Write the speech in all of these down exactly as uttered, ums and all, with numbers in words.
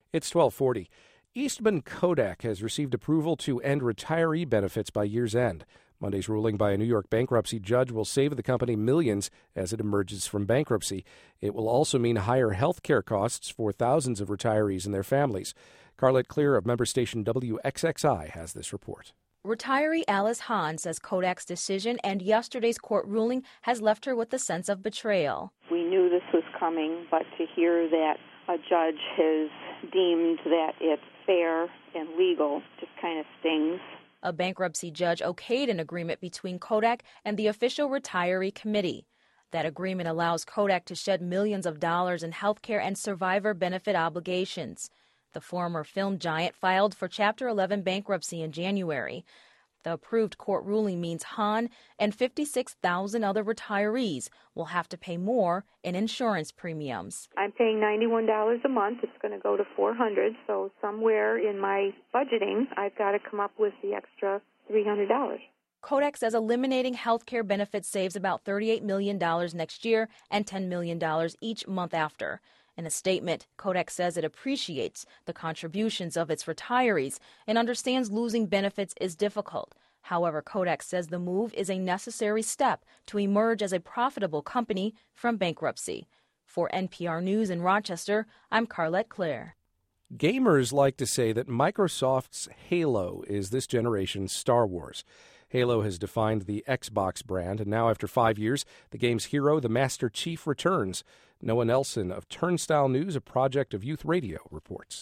It's twelve forty. Eastman Kodak has received approval to end retiree benefits by year's end. Monday's ruling by a New York bankruptcy judge will save the company millions as it emerges from bankruptcy. It will also mean higher health care costs for thousands of retirees and their families. Carlette Clear of member station W X X I has this report. Retiree Alice Hahn says Kodak's decision and yesterday's court ruling has left her with a sense of betrayal. We knew this was coming, but to hear that a judge has deemed that it's fair and legal just kind of stings. A bankruptcy judge okayed an agreement between Kodak and the official retiree committee. That agreement allows Kodak to shed millions of dollars in health care and survivor benefit obligations. The former film giant filed for Chapter eleven bankruptcy in January. The approved court ruling means Hahn and fifty-six thousand other retirees will have to pay more in insurance premiums. I'm paying ninety-one dollars a month. It's going to go to four hundred dollars, so somewhere in my budgeting, I've got to come up with the extra three hundred dollars. Kodak says eliminating health care benefits saves about thirty-eight million dollars next year and ten million dollars each month after. In a statement, Kodak says it appreciates the contributions of its retirees and understands losing benefits is difficult. However, Kodak says the move is a necessary step to emerge as a profitable company from bankruptcy. For N P R News in Rochester, I'm Carlette Clare. Gamers like to say that Microsoft's Halo is this generation's Star Wars. Halo has defined the Xbox brand, and now after five years, the game's hero, the Master Chief, returns. Noah Nelson of Turnstile News, a project of Youth Radio, reports.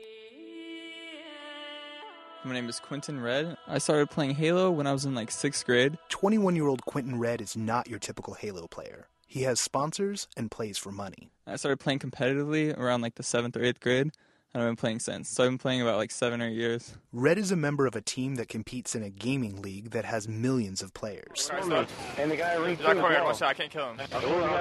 My name is Quentin Red. I started playing Halo when I was in like sixth grade. twenty-one-year-old Quentin Red is not your typical Halo player. He has sponsors and plays for money. I started playing competitively around like the seventh or eighth grade, and I've been playing since. So I've been playing about like seven or eight years. Red is a member of a team that competes in a gaming league that has millions of players. And the guy rings I can't kill him.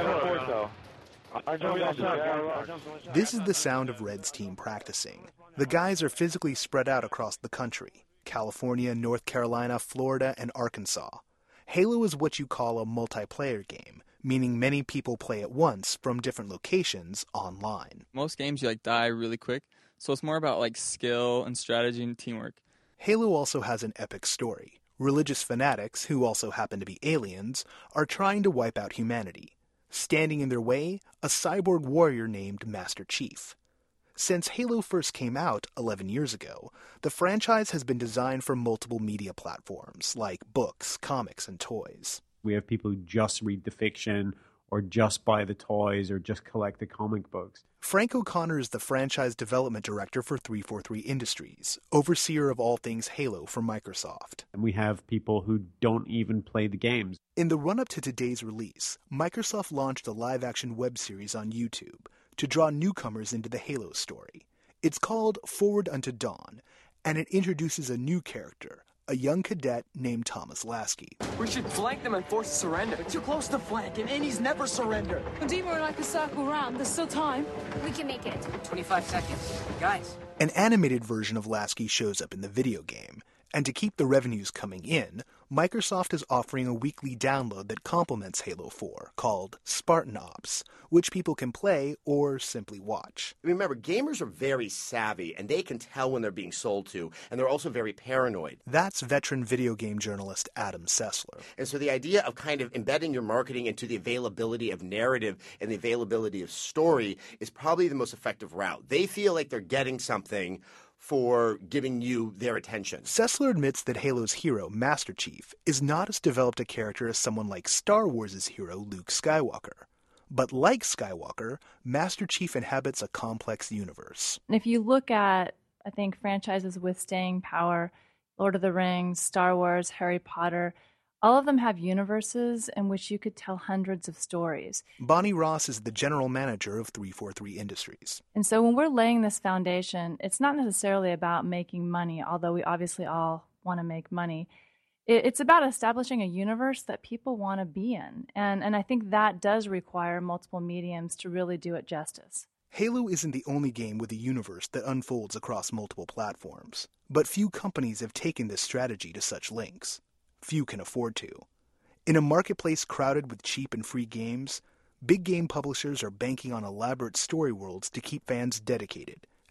This is the sound of Red's team practicing. The guys are physically spread out across the country: California, North Carolina, Florida, and Arkansas. Halo is what you call a multiplayer game, meaning many people play at once from different locations online. Most games you like die really quick, so it's more about like skill and strategy and teamwork. Halo also has an epic story. Religious fanatics, who also happen to be aliens, are trying to wipe out humanity. Standing in their way, a cyborg warrior named Master Chief. Since Halo first came out eleven years ago, the franchise has been designed for multiple media platforms like books, comics, and toys. We have people who just read the fiction or just buy the toys or just collect the comic books. Frank O'Connor is the franchise development director for three forty-three Industries, overseer of all things Halo for Microsoft. And we have people who don't even play the games. In the run-up to today's release, Microsoft launched a live-action web series on YouTube to draw newcomers into the Halo story. It's called Forward Unto Dawn, and it introduces a new character, a young cadet named Thomas Lasky. We should flank them and force surrender. Too close to flank, and Annie's never surrender. We're like a circle round. There's still time. We can make it. twenty-five seconds. Guys. An animated version of Lasky shows up in the video game, and to keep the revenues coming in, Microsoft is offering a weekly download that complements Halo four, called Spartan Ops, which people can play or simply watch. Remember, gamers are very savvy, and they can tell when they're being sold to, and they're also very paranoid. That's veteran video game journalist Adam Sessler. And so the idea of kind of embedding your marketing into the availability of narrative and the availability of story is probably the most effective route. They feel like they're getting something for giving you their attention. Sessler admits that Halo's hero, Master Chief, is not as developed a character as someone like Star Wars' hero, Luke Skywalker. But like Skywalker, Master Chief inhabits a complex universe. If you look at, I think, franchises with staying power, Lord of the Rings, Star Wars, Harry Potter, all of them have universes in which you could tell hundreds of stories. Bonnie Ross is the general manager of three forty-three Industries. And so when we're laying this foundation, it's not necessarily about making money, although we obviously all want to make money. It's about establishing a universe that people want to be in. And, and I think that does require multiple mediums to really do it justice. Halo isn't the only game with a universe that unfolds across multiple platforms. But few companies have taken this strategy to such lengths. Few can afford to. In a marketplace crowded with cheap and free games, big game publishers are banking on elaborate story worlds to keep fans dedicated,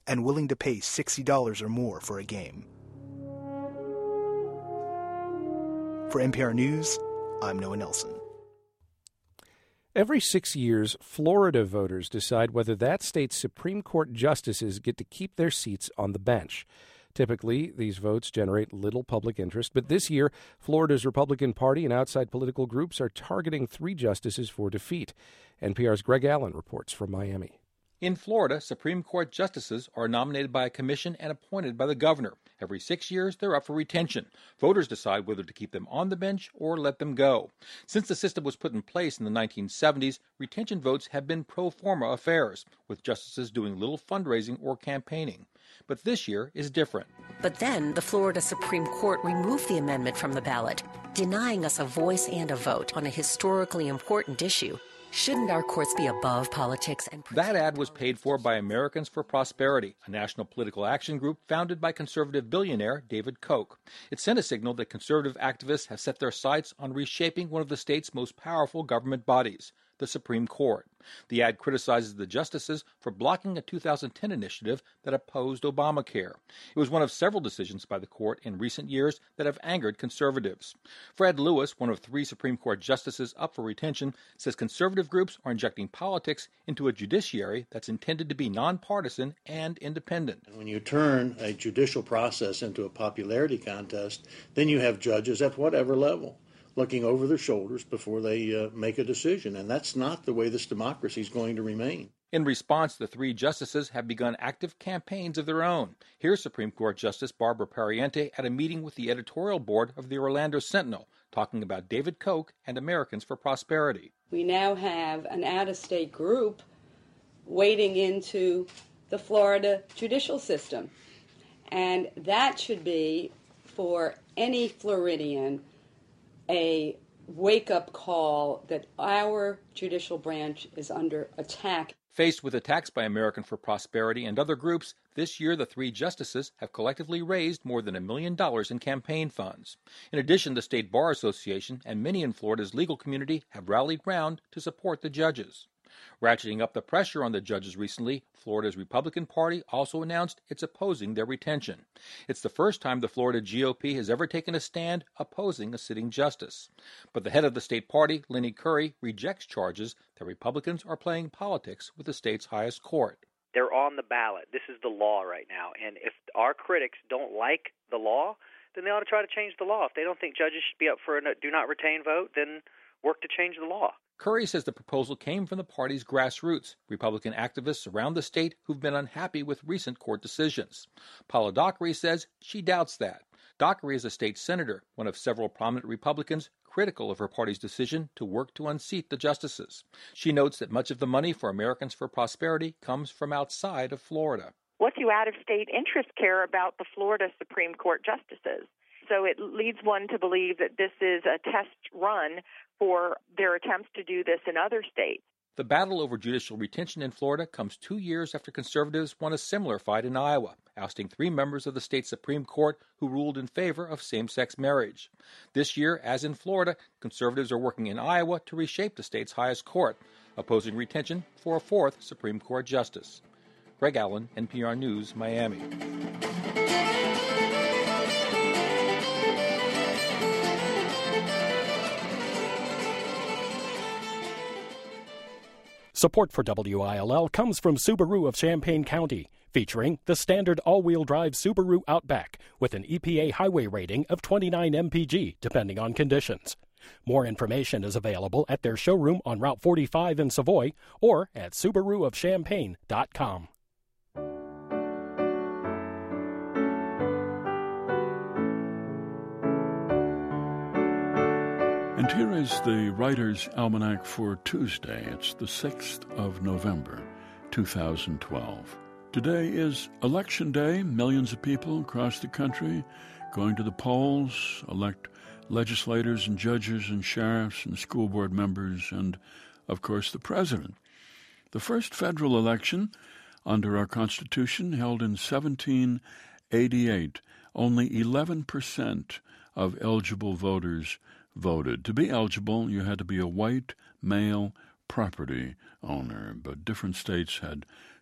and willing to pay sixty dollars or more for a game. For N P R News, I'm Noah Nelson. Every six years, Florida voters decide whether that state's Supreme Court justices get to keep their seats on the bench. Typically, these votes generate little public interest, but this year, Florida's Republican Party and outside political groups are targeting three justices for defeat. N P R's Greg Allen reports from Miami. In Florida, Supreme Court justices are nominated by a commission and appointed by the governor. Every six years, they're up for retention. Voters decide whether to keep them on the bench or let them go. Since the system was put in place in the nineteen seventies, retention votes have been pro forma affairs, with justices doing little fundraising or campaigning. But this year is different. But then the Florida Supreme Court removed the amendment from the ballot, denying us a voice and a vote on a historically important issue. Shouldn't our courts be above politics? And that ad was paid for by Americans for Prosperity, a national political action group founded by conservative billionaire David Koch. It sent a signal that conservative activists have set their sights on reshaping one of the state's most powerful government bodies, the Supreme Court. The ad criticizes the justices for blocking a two thousand ten initiative that opposed Obamacare. It was one of several decisions by the court in recent years that have angered conservatives. Fred Lewis, one of three Supreme Court justices up for retention, says conservative groups are injecting politics into a judiciary that's intended to be nonpartisan and independent. When you turn a judicial process into a popularity contest, then you have judges at whatever level looking over their shoulders before they uh, make a decision. And that's not the way this democracy is going to remain. In response, the three justices have begun active campaigns of their own. Here's Supreme Court Justice Barbara Pariente at a meeting with the editorial board of the Orlando Sentinel, talking about David Koch and Americans for Prosperity. We now have an out-of-state group wading into the Florida judicial system. And that should be, for any Floridian, a wake-up call that our judicial branch is under attack. Faced with attacks by American for Prosperity and other groups, this year the three justices have collectively raised more than a million dollars in campaign funds. In addition, the State Bar Association and many in Florida's legal community have rallied round to support the judges. Ratcheting up the pressure on the judges recently, Florida's Republican Party also announced it's opposing their retention. It's the first time the Florida G O P has ever taken a stand opposing a sitting justice. But the head of the state party, Lenny Curry, rejects charges that Republicans are playing politics with the state's highest court. They're on the ballot. This is the law right now. And if our critics don't like the law, then they ought to try to change the law. If they don't think judges should be up for a do not retain vote, then work to change the law. Curry says the proposal came from the party's grassroots, Republican activists around the state who've been unhappy with recent court decisions. Paula Dockery says she doubts that. Dockery is a state senator, one of several prominent Republicans critical of her party's decision to work to unseat the justices. She notes that much of the money for Americans for Prosperity comes from outside of Florida. What do out-of-state interests care about the Florida Supreme Court justices? So it leads one to believe that this is a test run for their attempts to do this in other states. The battle over judicial retention in Florida comes two years after conservatives won a similar fight in Iowa, ousting three members of the state Supreme Court who ruled in favor of same-sex marriage. This year, as in Florida, conservatives are working in Iowa to reshape the state's highest court, opposing retention for a fourth Supreme Court justice. Greg Allen, N P R News, Miami. Support for W I L L comes from Subaru of Champaign County, featuring the standard all-wheel drive Subaru Outback with an E P A highway rating of twenty-nine M P G, depending on conditions. More information is available at their showroom on Route forty-five in Savoy or at Subaru of Champaign dot com. And here is the Writer's Almanac for Tuesday. It's the sixth of November, two thousand twelve. Today is Election Day. Millions of people across the country going to the polls, elect legislators and judges and sheriffs and school board members and, of course, the president. The first federal election under our Constitution held in seventeen eighty-eight. Only eleven percent of eligible voters voted. To be eligible, you had to be a white male property owner, but different states had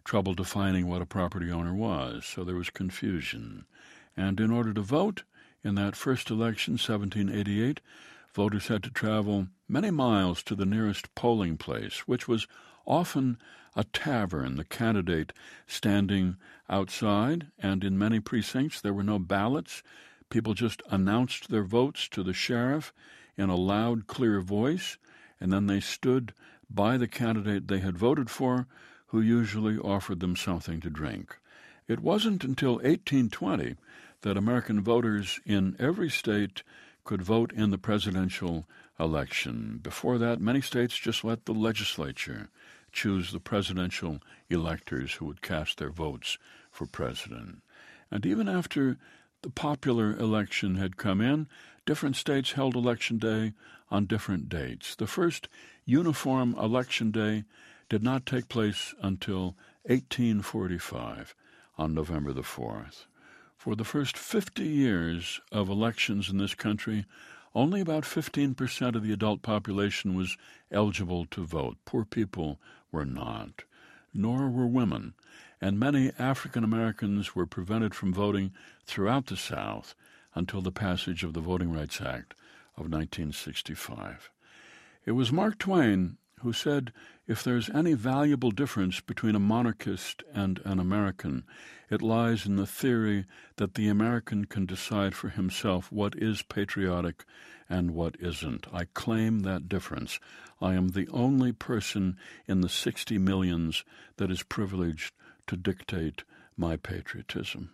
trouble defining what a property owner was, so there was confusion. And in order to vote in that first election, seventeen eighty-eight, voters had to travel many miles to the nearest polling place, which was often a tavern, the candidate standing outside, and in many precincts there were no ballots. People just announced their votes to the sheriff in a loud, clear voice, and then they stood by the candidate they had voted for, who usually offered them something to drink. It wasn't until eighteen twenty that American voters in every state could vote in the presidential election. Before that, many states just let the legislature choose the presidential electors who would cast their votes for president. And even after the popular election had come in, different states held Election Day on different dates. The first uniform Election Day did not take place until eighteen forty-five, on November the fourth. For the first fifty years of elections in this country, only about fifteen percent of the adult population was eligible to vote. Poor people were not, nor were women, and many African Americans were prevented from voting throughout the South until the passage of the Voting Rights Act of nineteen sixty-five. It was Mark Twain who said, if there's any valuable difference between a monarchist and an American, it lies in the theory that the American can decide for himself what is patriotic and what isn't. I claim that difference. I am the only person in the sixty millions that is privileged to dictate my patriotism.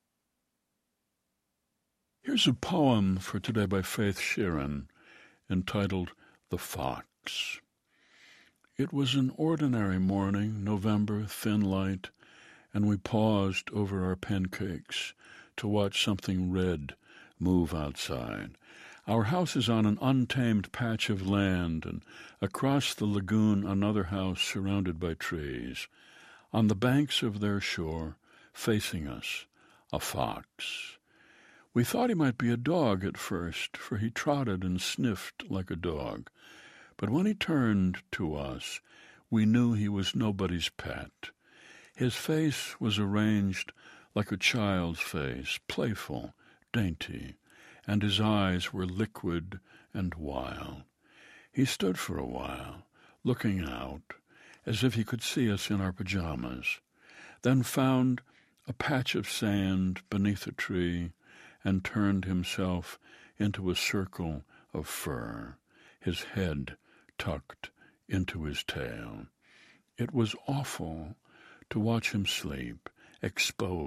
Here's a poem for today by Faith Sheeran, entitled The Fox. It was an ordinary morning, November, thin light, and we paused over our pancakes to watch something red move outside. Our house is on an untamed patch of land, and across the lagoon another house surrounded by trees. On the banks of their shore, facing us, a fox. We thought he might be a dog at first, for he trotted and sniffed like a dog. But when he turned to us, we knew he was nobody's pet. His face was arranged like a child's face, playful, dainty, and his eyes were liquid and wild. He stood for a while, looking out, as if he could see us in our pajamas, then found a patch of sand beneath a tree and turned himself into a circle of fur, his head tucked into his tail. It was awful to watch him sleep, exposed.